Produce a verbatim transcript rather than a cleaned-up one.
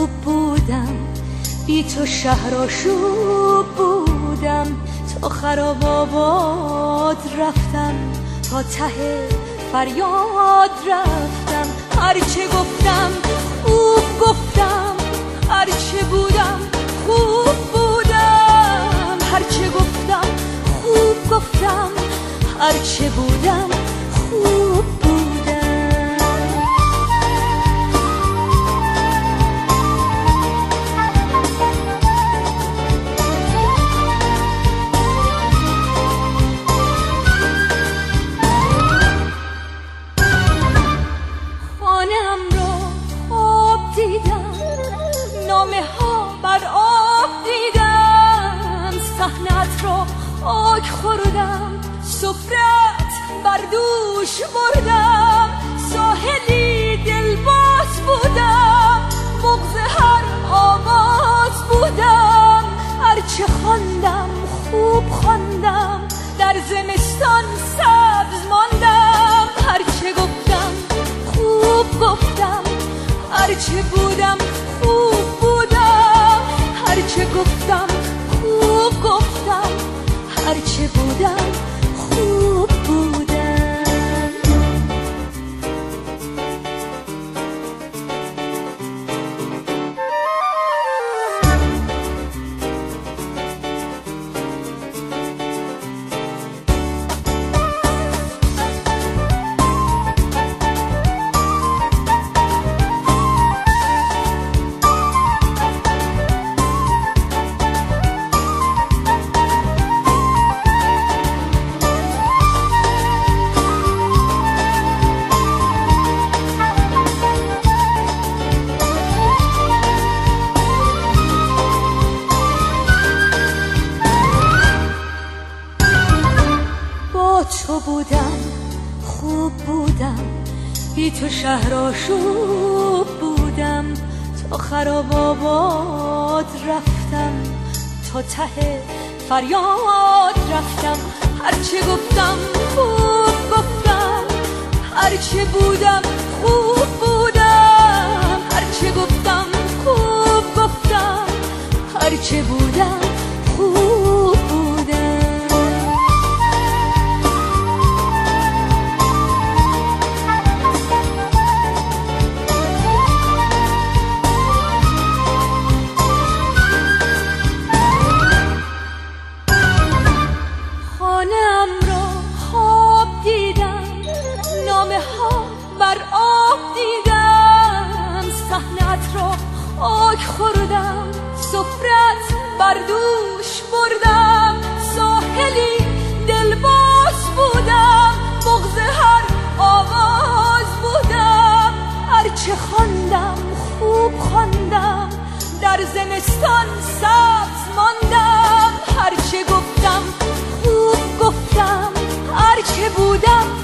خوب بودم، بی تو شهر آشوب بودم، تا خراب آباد رفتم، تا ته فریاد رفتم. هرچه گفتم خوب گفتم، هرچه بودم خوب بودم، هرچه گفتم خوب گفتم، هرچه بودم خوب بودم. خانه‌ام را خواب دیدم، نامه ها بر آب دیدم، صحنت را خاک خوردم، سفرت بر دوش بردم، ساحلی دلباز بودم، بغض هر آواز بودم. هرچه خواندم خوب خواندم، در زمستان سبز ماندم. هرچه گفتم خوب گفتم، هرچه بودم خوب بودم، هرچه گفتم خوب گفتم، هرچه بودم خوب بودم. تو بودم خوب بودم، بی تو شهر آشوب بودم، تا خراب آباد رفتم، تا ته فریاد رفتم. هرچه گفتم خوب گفتم، هرچه بودم خوب بودم، هرچه گفتم خوب گفتم، هرچه بودم خوب بودم. خانه‌ام را خواب دیدم، نامه ها بر آب دیدم، صحنت را خاک خوردم، سفرت بر دوش بردم، ساحلی دلباز بودم، بغض هر آواز بودم. هرچه خواندم خوب خواندم، در زمستان سبز ماندم. هرچه گفتم خوب گفتم، هرچه بودم